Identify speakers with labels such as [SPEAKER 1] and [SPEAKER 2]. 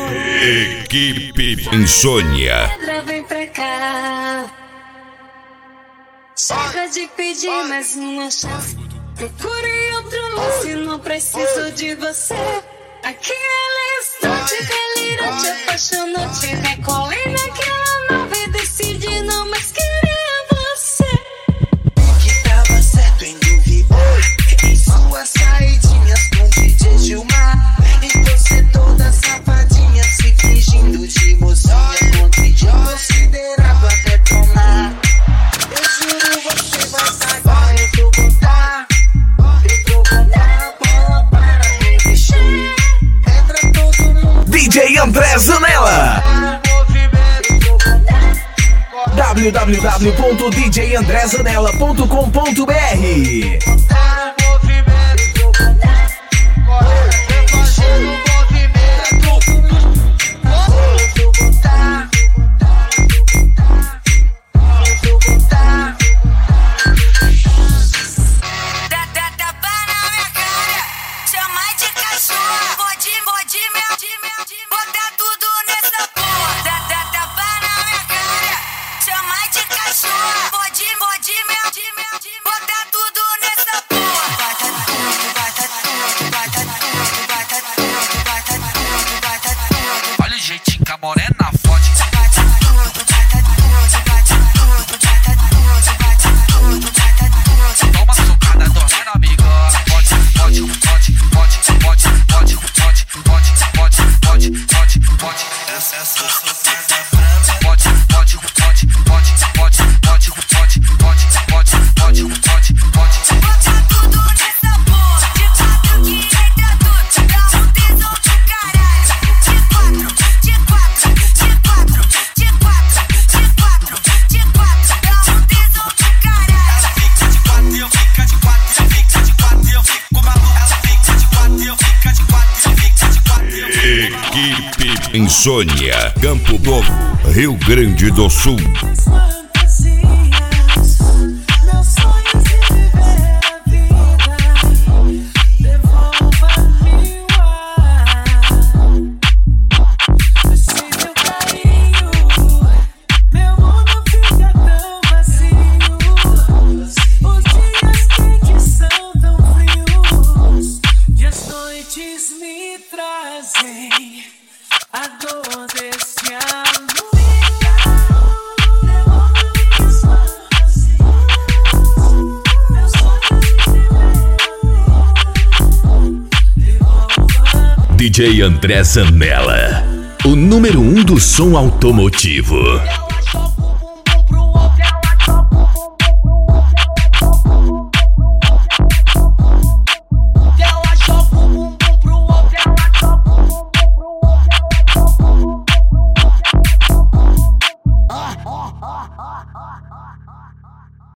[SPEAKER 1] Equipe Insônia.
[SPEAKER 2] Pedra, vem pra cá. Chega de pedir mais uma chance. Procure outro lance, não preciso de você. Aquele instante delirante, apaixonante. Recolei naquela nave, decidi não mais querer você.
[SPEAKER 3] Que tava certo em duvidar em suas saidinhas com DJ Gilmar. E você toda safadinha, se fingindo de mocinha, com DJ considerado até tomar. Eu juro, você vai saber, eu vou botar a bola para remexer. Entra todo mundo.
[SPEAKER 4] DJ André Zanella. www.djandrezanella.com.br.
[SPEAKER 5] Olha o jeitinho que a morena fode. Toma socada, dormendo amigona. Pode, pode, pode, pode, pode, pode, pode, pode, pode, pode, pode, pode. Essa socada franca. Pode, pode, pode, pode, pode, pode, pode, pode, pode, pode, pode, pode. Bota tudo nessa porra. De quatro que entra tudo. Dá um tesão do caralho. De quatro, de quatro, de quatro, de quatro, de quatro, de quatro. Dá um tesão do caralho. Ela fica de quatro, eu fica de quatro, eu fica de quatro, eu fico maluco. Ela fica de quatro, eu fica de quatro, eu fica de quatro, eu fico.
[SPEAKER 1] Equipe Insônia, Campo Novo, Rio Grande do Sul.
[SPEAKER 6] Me trazem a dor desse amor.
[SPEAKER 4] DJ André Zanella, o número 1 do som automotivo.